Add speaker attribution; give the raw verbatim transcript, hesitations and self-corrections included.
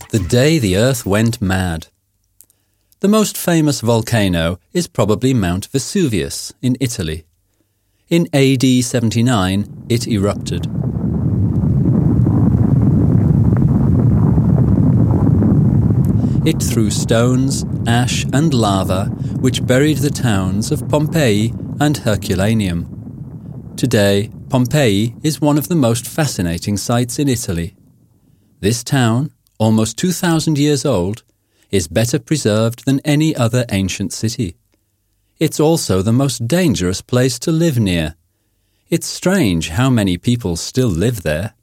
Speaker 1: The day the earth went mad. The most famous volcano is probably Mount Vesuvius in Italy. In A D seventy-nine, it erupted. It threw stones, ash and lava which buried the towns of Pompeii and Herculaneum. Today, Pompeii is one of the most fascinating sites in Italy. This town, almost two thousand years old, is better preserved than any other ancient city. It's also the most dangerous place to live near. It's strange how many people still live there.